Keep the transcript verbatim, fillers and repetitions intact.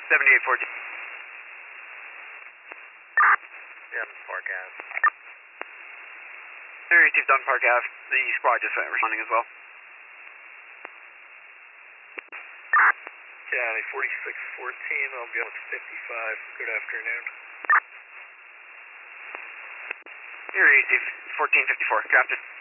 seventy-eight fourteen. Yeah, Park Ave. They received on Park Ave. The squad just went responding as well. County forty-six fourteen, I'll be on fifty-five. Good afternoon. You received fourteen fifty-four. Drafted.